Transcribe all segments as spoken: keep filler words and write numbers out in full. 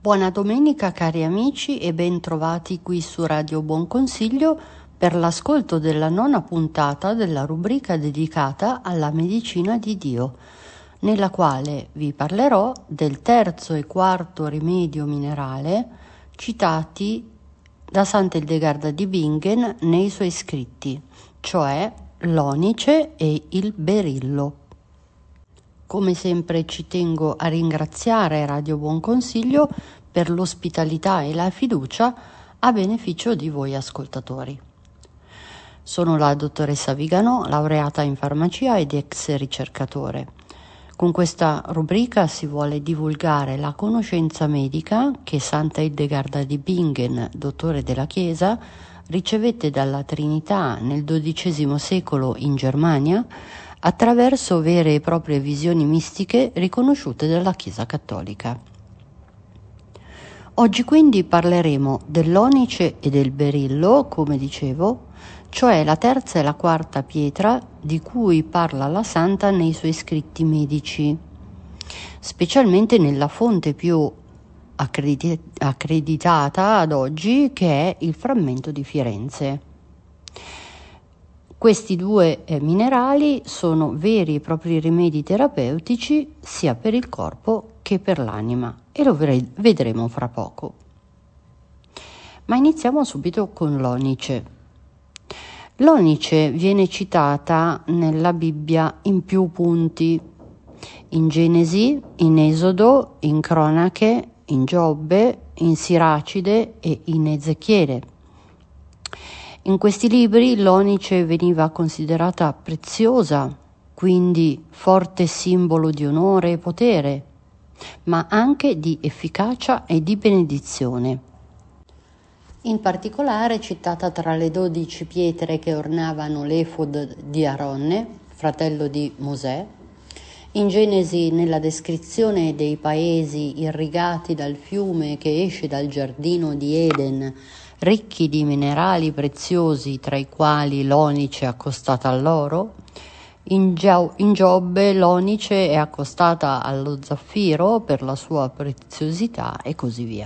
Buona domenica cari amici e ben trovati qui su Radio Buon Consiglio per l'ascolto della nona puntata della rubrica dedicata alla medicina di Dio, nella quale vi parlerò del terzo e quarto rimedio minerale citati da Sant'Ildegarda di Bingen nei suoi scritti, cioè l'onice e il berillo. Come sempre ci tengo a ringraziare Radio Buon Consiglio per l'ospitalità e la fiducia a beneficio di voi ascoltatori. Sono la dottoressa Vigano, laureata in farmacia ed ex ricercatore. Con questa rubrica si vuole divulgare la conoscenza medica che Sant'Ildegarda di Bingen, dottore della Chiesa, ricevette dalla Trinità nel dodicesimo secolo in Germania attraverso vere e proprie visioni mistiche riconosciute dalla Chiesa cattolica. Oggi quindi parleremo dell'onice e del berillo, come dicevo, cioè la terza e la quarta pietra di cui parla la Santa nei suoi scritti medici, specialmente nella fonte più accredit- accreditata ad oggi, che è il frammento di Firenze. Questi due eh, minerali sono veri e propri rimedi terapeutici sia per il corpo che per l'anima e lo vre- vedremo fra poco. Ma iniziamo subito con l'onice. L'onice viene citata nella Bibbia in più punti, in Genesi, in Esodo, in Cronache, in Giobbe, in Siracide e in Ezechiele. In questi libri l'onice veniva considerata preziosa, quindi forte simbolo di onore e potere, ma anche di efficacia e di benedizione. In particolare citata tra le dodici pietre che ornavano l'efod di Aronne, fratello di Mosè. In Genesi, nella descrizione dei paesi irrigati dal fiume che esce dal giardino di Eden, ricchi di minerali preziosi, tra i quali l'onice è accostata all'oro. In, Gio- in Giobbe l'onice è accostata allo zaffiro per la sua preziosità e così via.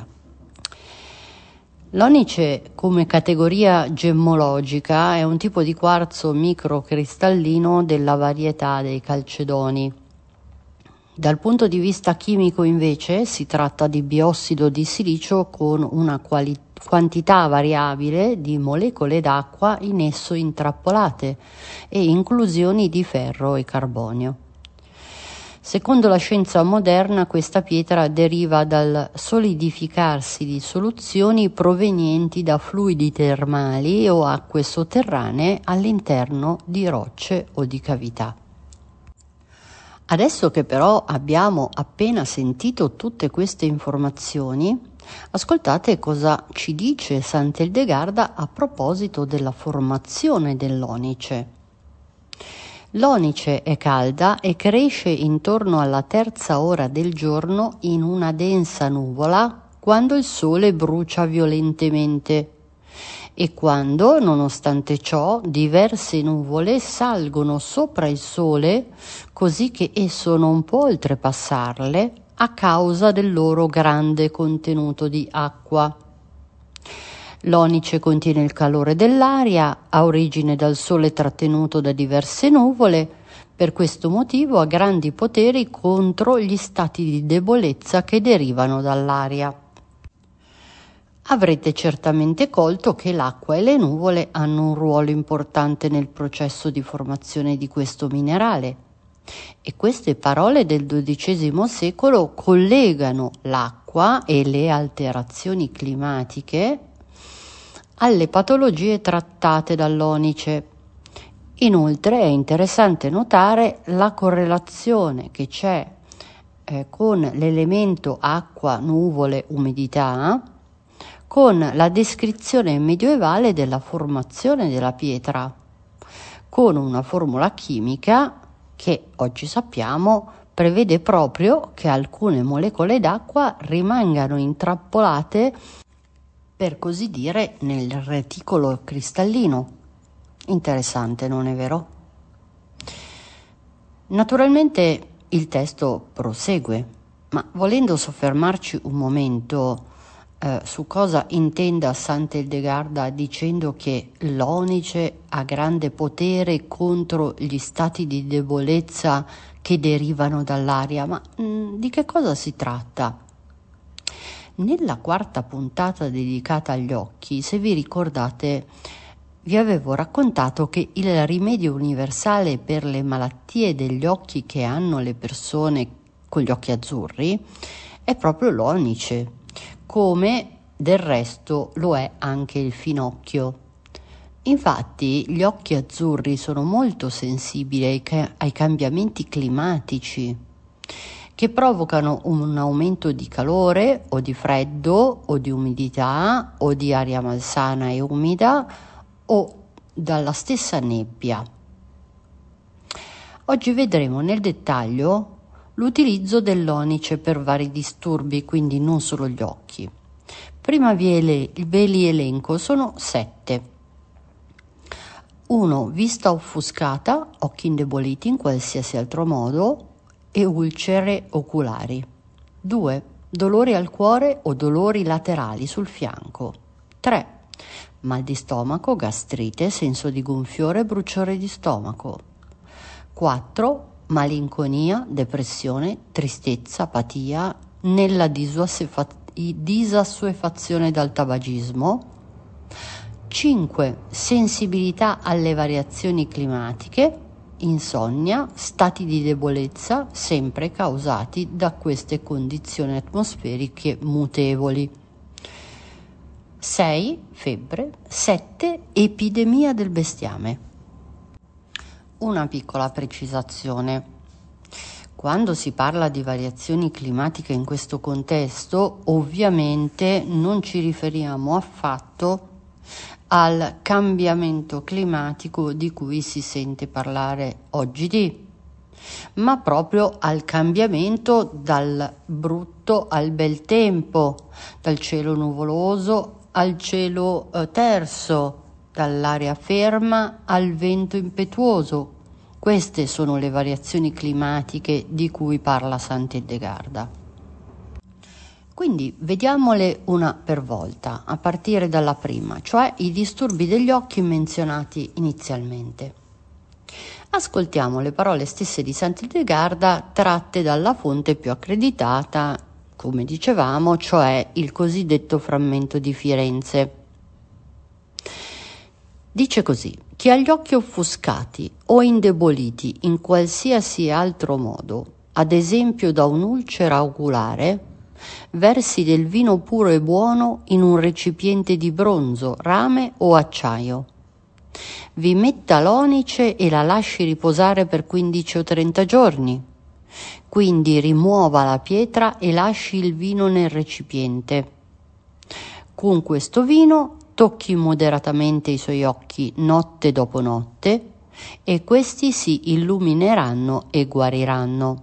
L'onice come categoria gemmologica è un tipo di quarzo microcristallino della varietà dei calcedoni. Dal punto di vista chimico invece si tratta di biossido di silicio con una quali- quantità variabile di molecole d'acqua in esso intrappolate e inclusioni di ferro e carbonio. Secondo la scienza moderna questa pietra deriva dal solidificarsi di soluzioni provenienti da fluidi termali o acque sotterranee all'interno di rocce o di cavità. Adesso che però abbiamo appena sentito tutte queste informazioni, ascoltate cosa ci dice Sant'Ildegarda a proposito della formazione dell'onice. L'onice è calda e cresce intorno alla terza ora del giorno in una densa nuvola quando il sole brucia violentemente e quando, nonostante ciò, diverse nuvole salgono sopra il sole così che esso non può oltrepassarle a causa del loro grande contenuto di acqua. L'onice contiene il calore dell'aria, ha origine dal sole trattenuto da diverse nuvole, per questo motivo ha grandi poteri contro gli stati di debolezza che derivano dall'aria. Avrete certamente colto che l'acqua e le nuvole hanno un ruolo importante nel processo di formazione di questo minerale e queste parole del dodicesimo secolo collegano l'acqua e le alterazioni climatiche alle patologie trattate dall'onice. Inoltre è interessante notare la correlazione che c'è eh, con l'elemento acqua, nuvole, umidità con la descrizione medievale della formazione della pietra, con una formula chimica che oggi sappiamo prevede proprio che alcune molecole d'acqua rimangano intrappolate, per così dire, nel reticolo cristallino. Interessante, non è vero? Naturalmente il testo prosegue Ma volendo soffermarci un momento eh, su cosa intenda Sant'Eldegarda dicendo che l'onice ha grande potere contro gli stati di debolezza che derivano dall'aria, ma mh, di che cosa si tratta? Nella quarta puntata dedicata agli occhi, se vi ricordate, vi avevo raccontato che il rimedio universale per le malattie degli occhi che hanno le persone con gli occhi azzurri è proprio l'onice, come del resto lo è anche il finocchio. Infatti gli occhi azzurri sono molto sensibili ai, ca- ai cambiamenti climatici che provocano un aumento di calore o di freddo o di umidità o di aria malsana e umida o dalla stessa nebbia. Oggi vedremo nel dettaglio l'utilizzo dell'onice per vari disturbi, quindi non solo gli occhi. Prima ve li, ve li elenco, sono sette. uno. Vista offuscata, occhi indeboliti in qualsiasi altro modo e ulcere oculari. due. Dolori al cuore o dolori laterali sul fianco. tre. Mal di stomaco, gastrite, senso di gonfiore, bruciore di stomaco. quattro. Malinconia, depressione, tristezza, apatia nella disassuefazione dal tabagismo. cinque. Sensibilità alle variazioni climatiche, insonnia, stati di debolezza, sempre causati da queste condizioni atmosferiche mutevoli. sei. Febbre. sette. Epidemia del bestiame. Una piccola precisazione. Quando si parla di variazioni climatiche in questo contesto, ovviamente non ci riferiamo affatto al cambiamento climatico di cui si sente parlare oggi, ma proprio al cambiamento dal brutto al bel tempo, dal cielo nuvoloso al cielo eh, terso, dall'aria ferma al vento impetuoso. Queste sono le variazioni climatiche di cui parla Sant'Eldegarda. Quindi vediamole una per volta, a partire dalla prima, cioè i disturbi degli occhi menzionati inizialmente. Ascoltiamo le parole stesse di Sant'Eldegarda tratte dalla fonte più accreditata, come dicevamo, cioè il cosiddetto frammento di Firenze. Dice così: chi ha gli occhi offuscati o indeboliti in qualsiasi altro modo, ad esempio da un'ulcera oculare, versi del vino puro e buono in un recipiente di bronzo, rame o acciaio. Vi metta l'onice e la lasci riposare per quindici o trenta giorni. Quindi rimuova la pietra e lasci il vino nel recipiente. Con questo vino tocchi moderatamente i suoi occhi notte dopo notte e questi si illumineranno e guariranno.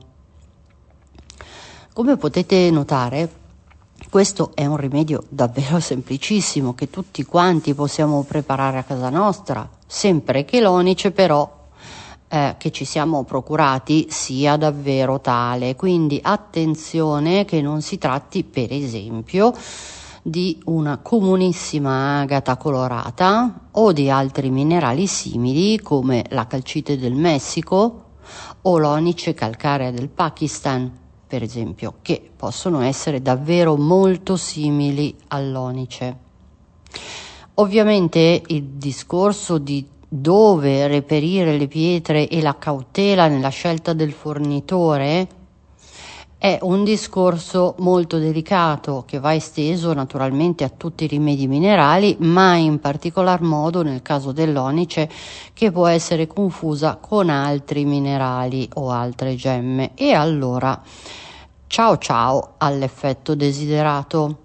Come potete notare, questo è un rimedio davvero semplicissimo che tutti quanti possiamo preparare a casa nostra, sempre che l'onice però eh, che ci siamo procurati sia davvero tale. Quindi attenzione che non si tratti, per esempio, di una comunissima agata colorata o di altri minerali simili come la calcite del Messico o l'onice calcarea del Pakistan, per esempio, che possono essere davvero molto simili all'onice. Ovviamente il discorso di dove reperire le pietre e la cautela nella scelta del fornitore è un discorso molto delicato che va esteso naturalmente a tutti i rimedi minerali, ma in particolar modo nel caso dell'onice, che può essere confusa con altri minerali o altre gemme. E allora ciao ciao all'effetto desiderato.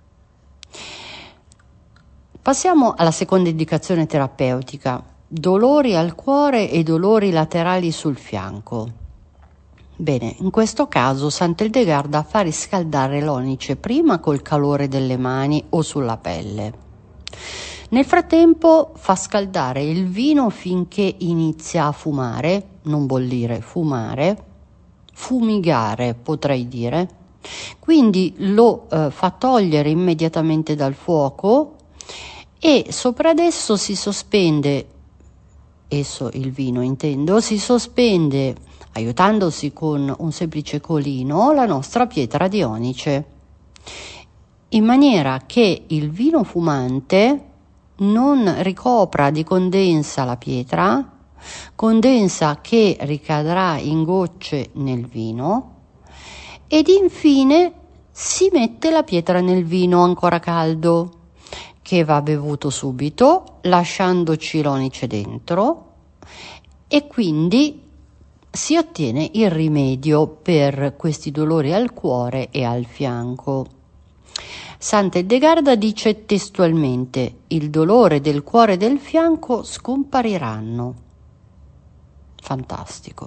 Passiamo alla seconda indicazione terapeutica: dolori al cuore e dolori laterali sul fianco. Bene, in questo caso Sant'Eldegarda fa riscaldare l'onice prima col calore delle mani o sulla pelle. Nel frattempo fa scaldare il vino finché inizia a fumare, non bollire, fumare, fumigare potrei dire, Quindi lo eh, fa togliere immediatamente dal fuoco e sopra ad esso si sospende, esso il vino intendo, si sospende aiutandosi con un semplice colino la nostra pietra di onice, in maniera che il vino fumante non ricopra di condensa la pietra, condensa che ricadrà in gocce nel vino, ed infine si mette la pietra nel vino ancora caldo, che va bevuto subito, lasciandoci l'onice dentro, e quindi si ottiene il rimedio per questi dolori al cuore e al fianco. Sant'Edegarda dice testualmente: il dolore del cuore e del fianco scompariranno. Fantastico.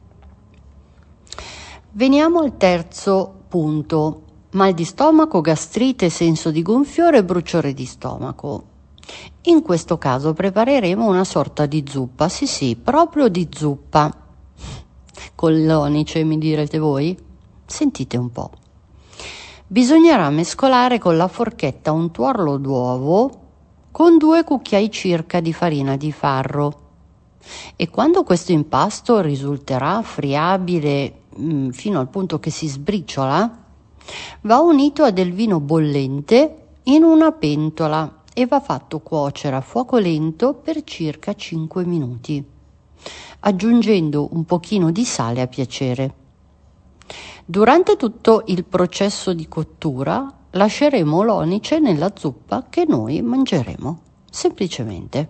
Veniamo al terzo punto: mal di stomaco, gastrite, senso di gonfiore e bruciore di stomaco. In questo caso prepareremo una sorta di zuppa, sì sì, proprio di zuppa. Con l'onice, mi direte voi? Sentite un po'. Bisognerà mescolare con la forchetta un tuorlo d'uovo con due cucchiai circa di farina di farro, e quando questo impasto risulterà friabile mh, fino al punto che si sbriciola, va unito a del vino bollente in una pentola e va fatto cuocere a fuoco lento per circa cinque minuti, aggiungendo un pochino di sale a piacere. Durante tutto il processo di cottura lasceremo l'onice nella zuppa che noi mangeremo, semplicemente.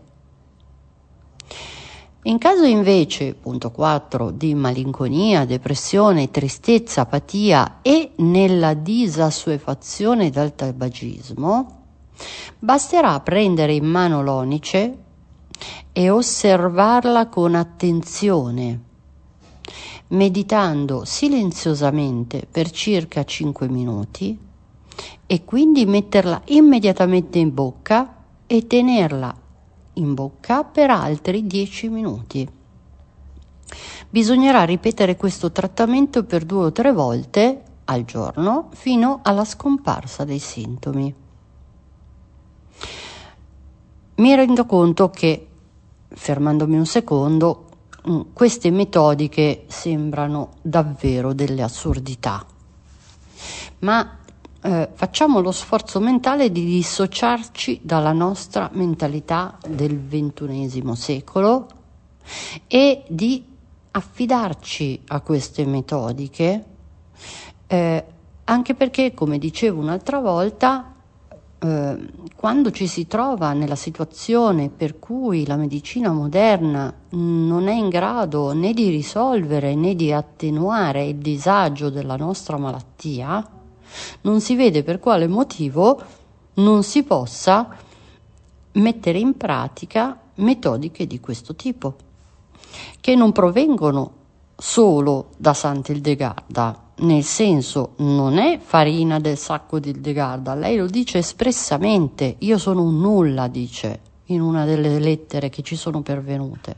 In caso invece, punto quattro, di malinconia, depressione, tristezza, apatia e nella disassuefazione dal tabagismo, basterà prendere in mano l'onice e osservarla con attenzione, meditando silenziosamente per circa cinque minuti, e quindi metterla immediatamente in bocca e tenerla in bocca per altri dieci minuti. Bisognerà ripetere questo trattamento per due o tre volte al giorno fino alla scomparsa dei sintomi. Mi rendo conto che, fermandomi un secondo, queste metodiche sembrano davvero delle assurdità, ma eh, facciamo lo sforzo mentale di dissociarci dalla nostra mentalità del ventunesimo secolo e di affidarci a queste metodiche, eh, anche perché, come dicevo un'altra volta, eh, quando ci si trova nella situazione per cui la medicina moderna non è in grado né di risolvere né di attenuare il disagio della nostra malattia, non si vede per quale motivo non si possa mettere in pratica metodiche di questo tipo, che non provengono solo da Sant'Ildegarda, nel senso, non è farina del sacco di Ildegarda, lei lo dice espressamente. Io sono un nulla, dice in una delle lettere che ci sono pervenute,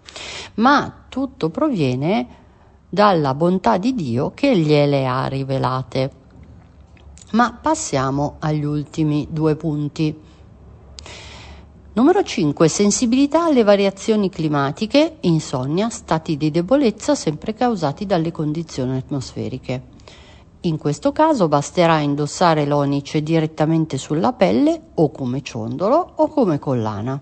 ma tutto proviene dalla bontà di Dio che gliele ha rivelate. Ma passiamo agli ultimi due punti. Numero cinque. Sensibilità alle variazioni climatiche, insonnia, stati di debolezza sempre causati dalle condizioni atmosferiche. In questo caso basterà indossare l'onice direttamente sulla pelle o come ciondolo o come collana.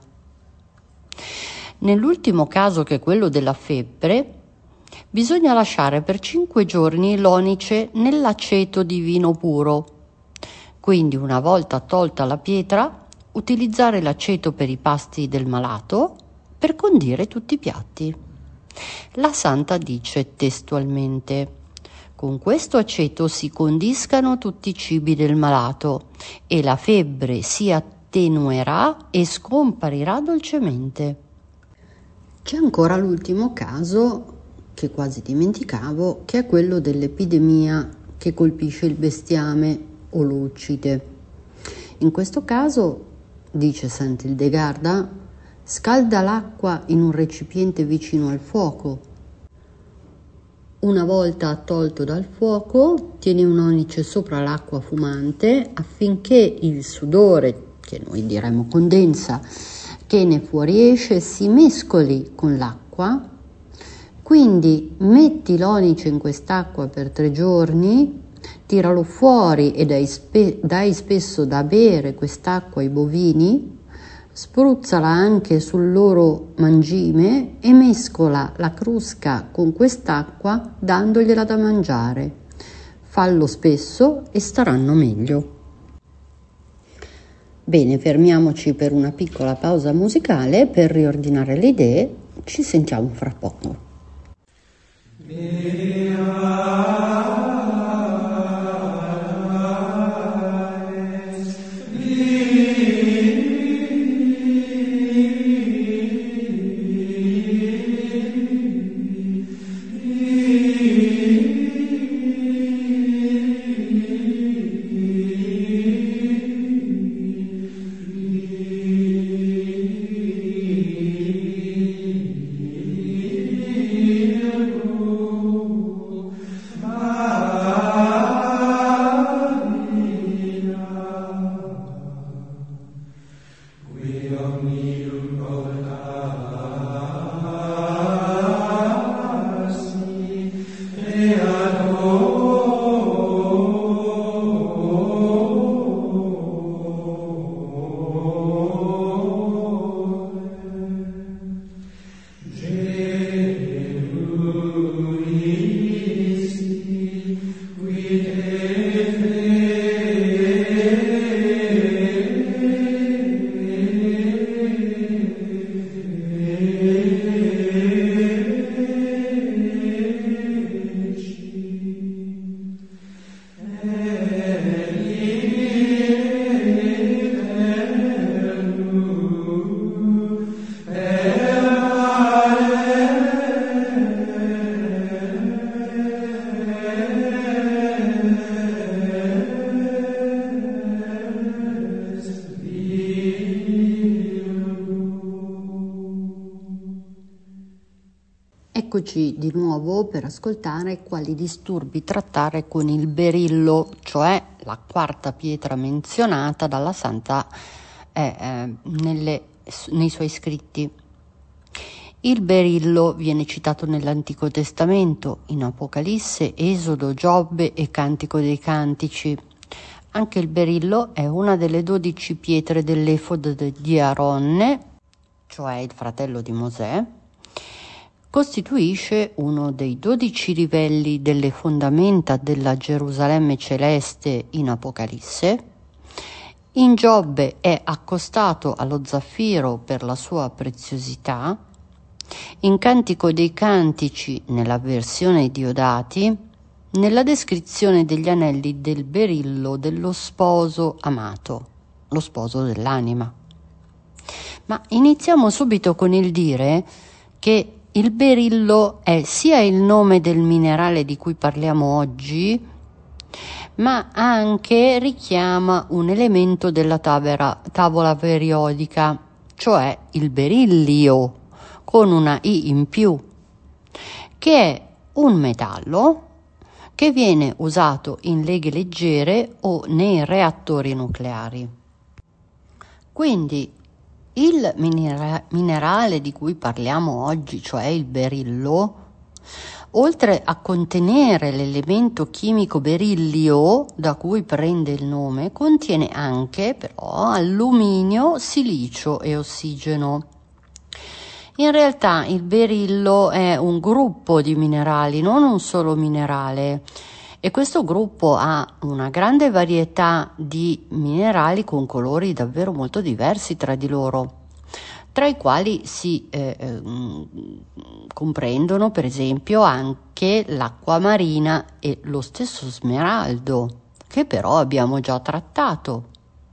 Nell'ultimo caso, che è quello della febbre, bisogna lasciare per cinque giorni l'onice nell'aceto di vino puro. Quindi, una volta tolta la pietra, utilizzare l'aceto per i pasti del malato per condire tutti i piatti. La santa dice testualmente: con questo aceto si condiscano tutti i cibi del malato e la febbre si attenuerà e scomparirà dolcemente. C'è ancora l'ultimo caso, che quasi dimenticavo, che è quello dell'epidemia che colpisce il bestiame o lo uccide. In questo caso, dice Sant'Ildegarda, scalda l'acqua in un recipiente vicino al fuoco, Una volta tolto dal fuoco, tieni un onice sopra l'acqua fumante affinché il sudore, che noi diremmo condensa, che ne fuoriesce si mescoli con l'acqua. Quindi metti l'onice in quest'acqua per tre giorni, tiralo fuori e dai, spe- dai spesso da bere quest'acqua ai bovini, spruzzala anche sul loro mangime e mescola la crusca con quest'acqua dandogliela da mangiare. Fallo spesso e staranno meglio. Bene, fermiamoci per una piccola pausa musicale per riordinare le idee. Ci sentiamo fra poco. Eccoci di nuovo per ascoltare quali disturbi trattare con il berillo, cioè la quarta pietra menzionata dalla Santa eh, eh, nelle, nei suoi scritti. Il berillo viene citato nell'Antico Testamento, in Apocalisse, Esodo, Giobbe e Cantico dei Cantici. Anche il berillo è una delle dodici pietre dell'efod di Aronne, cioè il fratello di Mosè. Costituisce uno dei dodici livelli delle fondamenta della Gerusalemme celeste in Apocalisse. In Giobbe è accostato allo zaffiro per la sua preziosità. In Cantico dei Cantici, nella versione Diodati, nella descrizione degli anelli del berillo dello sposo amato, lo sposo dell'anima. Ma iniziamo subito con il dire che il berillo è sia il nome del minerale di cui parliamo oggi, ma anche richiama un elemento della tavola, tavola periodica, cioè il berillio, con una I in più, che è un metallo che viene usato in leghe leggere o nei reattori nucleari. Quindi il minera- minerale di cui parliamo oggi, cioè il berillo, oltre a contenere l'elemento chimico berillio da cui prende il nome, contiene anche però alluminio, silicio e ossigeno. In realtà il berillo è un gruppo di minerali, non un solo minerale, e questo gruppo ha una grande varietà di minerali con colori davvero molto diversi tra di loro, tra i quali si eh, eh, comprendono per esempio anche l'acqua marina e lo stesso smeraldo, che però abbiamo già trattato.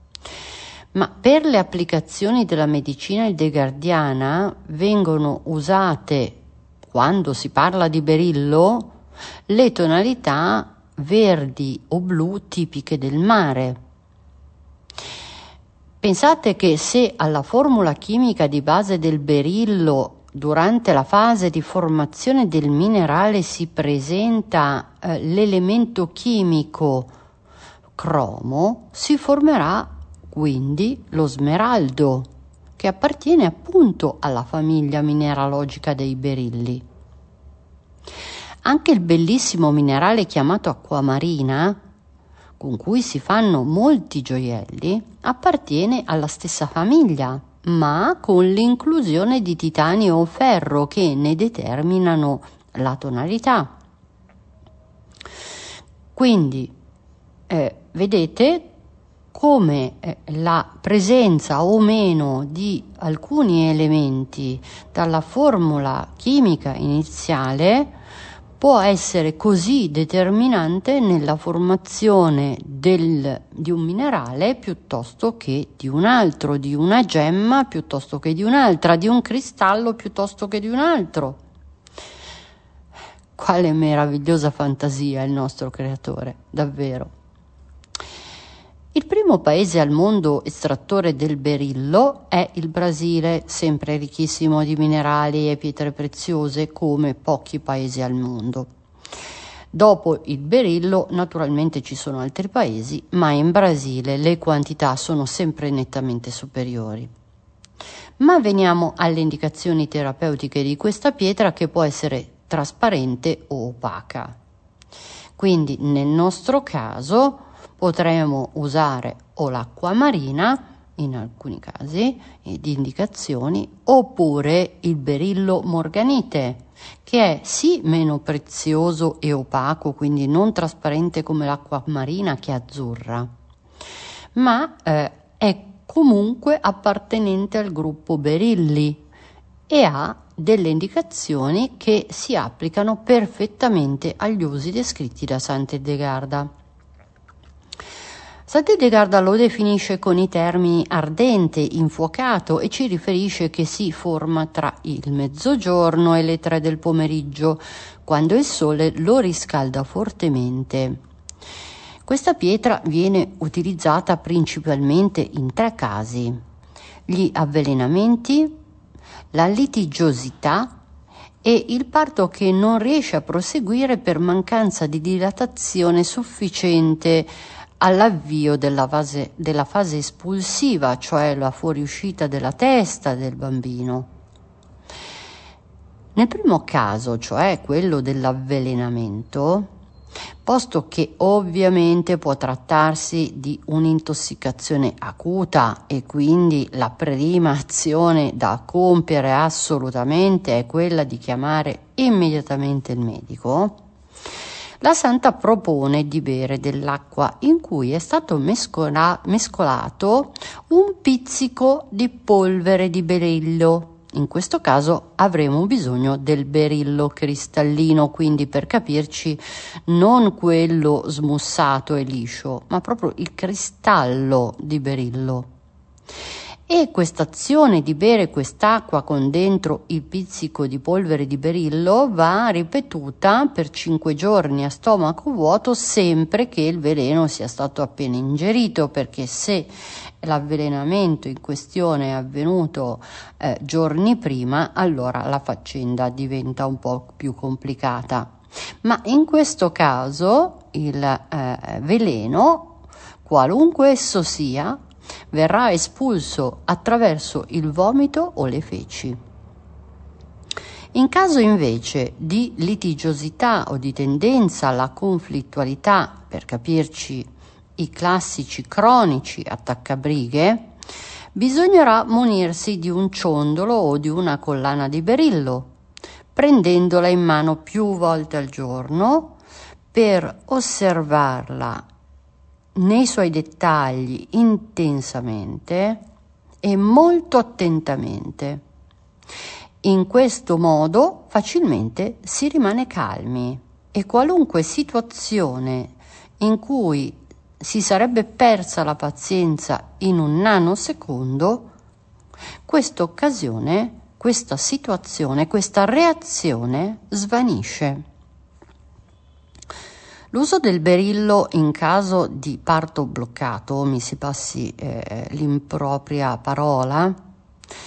Ma per le applicazioni della medicina heideggeriana vengono usate, quando si parla di berillo, le tonalità verdi o blu tipiche del mare. Pensate che se alla formula chimica di base del berillo durante la fase di formazione del minerale si presenta eh, l'elemento chimico cromo, si formerà quindi lo smeraldo, che appartiene appunto alla famiglia mineralogica dei berilli. Anche il bellissimo minerale chiamato acquamarina, con cui si fanno molti gioielli, appartiene alla stessa famiglia, ma con l'inclusione di titanio o ferro che ne determinano la tonalità. Quindi eh, vedete come eh, la presenza o meno di alcuni elementi dalla formula chimica iniziale può essere così determinante nella formazione del, di un minerale piuttosto che di un altro, di una gemma piuttosto che di un'altra, di un cristallo piuttosto che di un altro. Quale meravigliosa fantasia il nostro creatore, davvero. Il primo paese al mondo estrattore del berillo è il Brasile, sempre ricchissimo di minerali e pietre preziose come pochi paesi al mondo. Dopo il berillo naturalmente ci sono altri paesi, ma in Brasile le quantità sono sempre nettamente superiori. Ma veniamo alle indicazioni terapeutiche di questa pietra, che può essere trasparente o opaca. Quindi nel nostro caso potremo usare o l'acquamarina, in alcuni casi di indicazioni, oppure il berillo morganite, che è sì meno prezioso e opaco, quindi non trasparente come l'acquamarina che è azzurra, ma eh, è comunque appartenente al gruppo berilli e ha delle indicazioni che si applicano perfettamente agli usi descritti da Sant'Edegarda. Sant'Edegarda lo definisce con i termini ardente, infuocato, e ci riferisce che si forma tra il mezzogiorno e le tre del pomeriggio, quando il sole lo riscalda fortemente. Questa pietra viene utilizzata principalmente in tre casi: gli avvelenamenti, la litigiosità e il parto che non riesce a proseguire per mancanza di dilatazione sufficiente all'avvio della fase, della fase espulsiva, cioè la fuoriuscita della testa del bambino. Nel primo caso, cioè quello dell'avvelenamento, posto che ovviamente può trattarsi di un'intossicazione acuta e quindi la prima azione da compiere assolutamente è quella di chiamare immediatamente il medico, la santa propone di bere dell'acqua in cui è stato mescola- mescolato un pizzico di polvere di berillo. In questo caso avremo bisogno del berillo cristallino, quindi, per capirci, non quello smussato e liscio, ma proprio il cristallo di berillo. E questa azione di bere quest'acqua con dentro il pizzico di polvere di berillo va ripetuta per cinque giorni a stomaco vuoto, sempre che il veleno sia stato appena ingerito, perché se l'avvelenamento in questione è avvenuto eh, giorni prima, allora la faccenda diventa un po' più complicata. Ma in questo caso il eh, veleno, qualunque esso sia, verrà espulso attraverso il vomito o le feci. In caso invece di litigiosità o di tendenza alla conflittualità, per capirci i classici cronici attaccabrighe, bisognerà munirsi di un ciondolo o di una collana di berillo, prendendola in mano più volte al giorno per osservarla nei suoi dettagli intensamente e molto attentamente. In questo modo facilmente si rimane calmi e qualunque situazione in cui si sarebbe persa la pazienza in un nanosecondo, questa occasione, questa situazione, questa reazione svanisce. L'uso del berillo in caso di parto bloccato, mi si passi eh, l'impropria parola,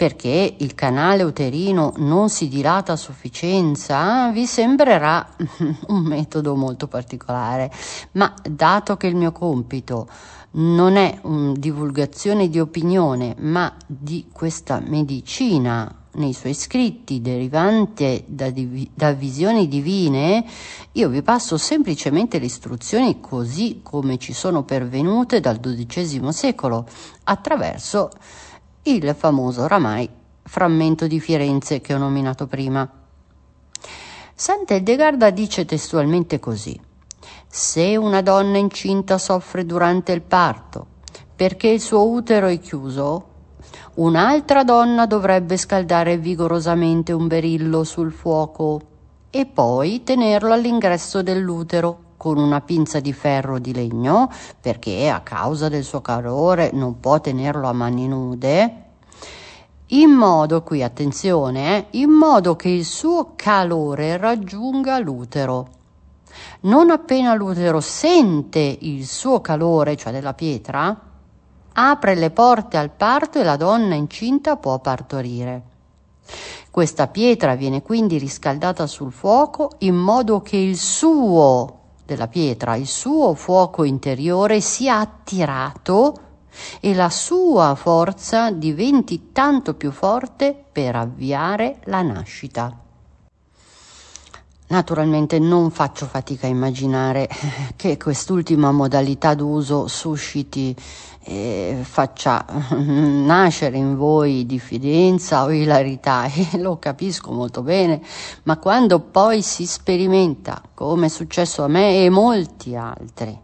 perché il canale uterino non si dilata a sufficienza, vi sembrerà un metodo molto particolare, ma dato che il mio compito non è una divulgazione di opinione, ma di questa medicina nei suoi scritti derivante da, div- da visioni divine, io vi passo semplicemente le istruzioni così come ci sono pervenute dal dodicesimo secolo attraverso il famoso oramai frammento di Firenze che ho nominato prima. Sant'Edegarda dice testualmente così: se una donna incinta soffre durante il parto perché il suo utero è chiuso, un'altra donna dovrebbe scaldare vigorosamente un berillo sul fuoco e poi tenerlo all'ingresso dell'utero con una pinza di ferro o di legno, perché a causa del suo calore non può tenerlo a mani nude, in modo, qui attenzione, eh, in modo che il suo calore raggiunga l'utero. Non appena l'utero sente il suo calore, cioè della pietra, apre le porte al parto e la donna incinta può partorire. Questa pietra viene quindi riscaldata sul fuoco in modo che il suo della pietra, il suo fuoco interiore sia attirato e la sua forza diventi tanto più forte per avviare la nascita. Naturalmente non faccio fatica a immaginare che quest'ultima modalità d'uso susciti e faccia nascere in voi diffidenza o ilarità, e lo capisco molto bene, ma quando poi si sperimenta, come è successo a me e molti altri,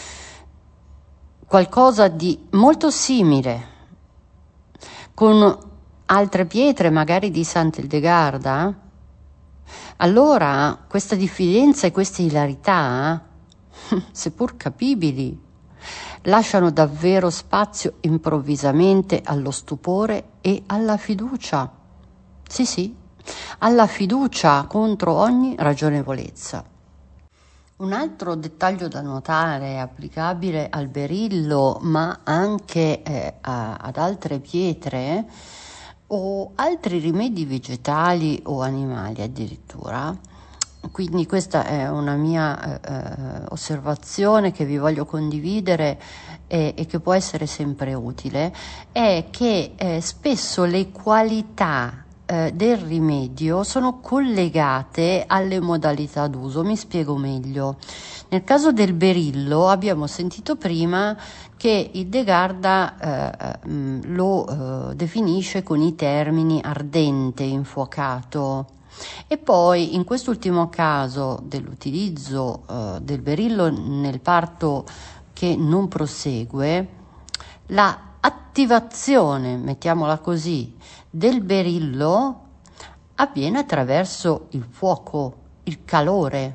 qualcosa di molto simile con altre pietre, magari di Sant'Edegarda, allora questa diffidenza e questa ilarità, seppur capibili, lasciano davvero spazio improvvisamente allo stupore e alla fiducia. Sì, sì, alla fiducia contro ogni ragionevolezza. Un altro dettaglio da notare, applicabile al berillo, ma anche eh, a, ad altre pietre o altri rimedi vegetali o animali addirittura, quindi questa è una mia eh, osservazione che vi voglio condividere e, e che può essere sempre utile, è che eh, spesso le qualità eh, del rimedio sono collegate alle modalità d'uso. Mi spiego meglio. Nel caso del berillo abbiamo sentito prima che Edegarda eh, lo eh, definisce con i termini ardente, infuocato. E poi in quest'ultimo caso dell'utilizzo eh, del berillo nel parto che non prosegue, la attivazione, mettiamola così, del berillo avviene attraverso il fuoco, il calore.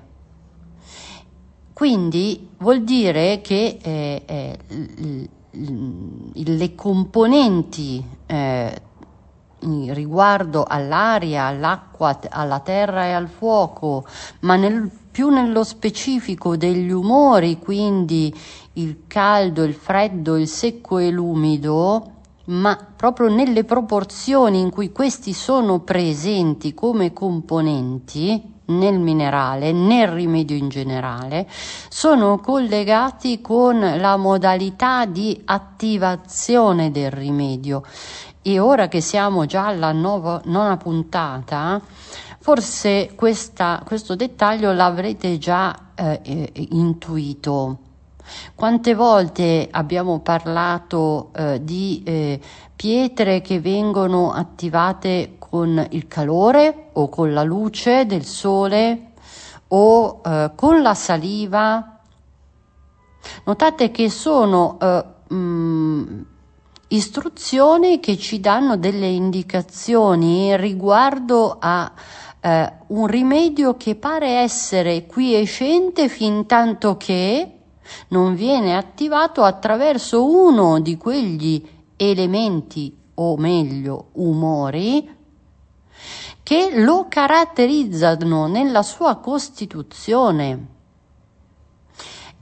Quindi vuol dire che eh, eh, l- l- le componenti eh, riguardo all'aria, all'acqua, alla terra e al fuoco, ma nel, più nello specifico degli umori, quindi il caldo, il freddo, il secco e l'umido, ma proprio nelle proporzioni in cui questi sono presenti come componenti nel minerale, nel rimedio in generale, sono collegati con la modalità di attivazione del rimedio. E ora che siamo già alla nova, nona puntata, forse questa, questo dettaglio l'avrete già eh, eh, intuito. Quante volte abbiamo parlato eh, di eh, pietre che vengono attivate con il calore o con la luce del sole o eh, con la saliva? Notate che sono eh, mh, istruzioni che ci danno delle indicazioni riguardo a eh, un rimedio che pare essere quiescente fin tanto che non viene attivato attraverso uno di quegli elementi, o meglio umori, che lo caratterizzano nella sua costituzione.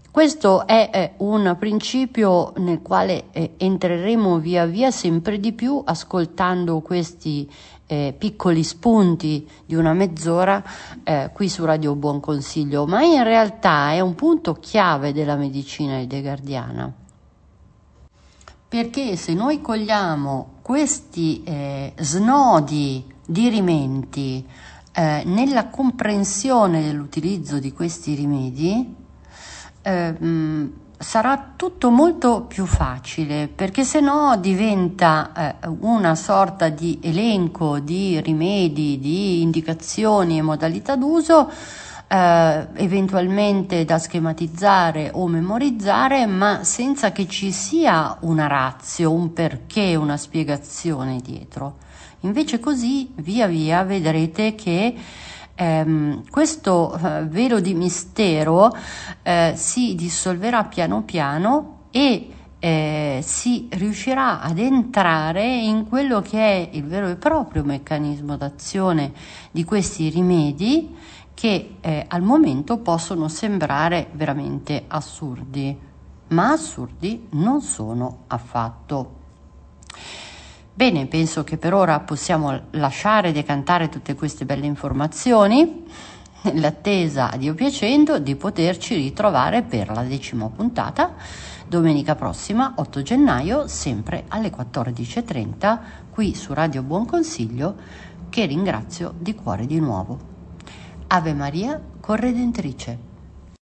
Questo è eh, un principio nel quale eh, entreremo via via sempre di più, ascoltando questi eh, piccoli spunti di una mezz'ora eh, qui su Radio Buon Consiglio, ma in realtà è un punto chiave della medicina heideggeriana, perché se noi cogliamo questi eh, snodi dirimenti eh, nella comprensione dell'utilizzo di questi rimedi, Eh, mh, sarà tutto molto più facile, perché se no diventa eh, una sorta di elenco di rimedi, di indicazioni e modalità d'uso, eh, eventualmente da schematizzare o memorizzare, ma senza che ci sia una ratio, un perché, una spiegazione dietro. Invece così via via vedrete che Um, questo uh, velo di mistero uh, si dissolverà piano piano e eh, si riuscirà ad entrare in quello che è il vero e proprio meccanismo d'azione di questi rimedi, che eh, al momento possono sembrare veramente assurdi, ma assurdi non sono affatto. Bene, penso che per ora possiamo lasciare decantare tutte queste belle informazioni, nell'attesa, Dio piacendo, di poterci ritrovare per la decima puntata, domenica prossima, otto gennaio, sempre alle quattordici e trenta, qui su Radio Buon Consiglio, che ringrazio di cuore di nuovo. Ave Maria, Corredentrice.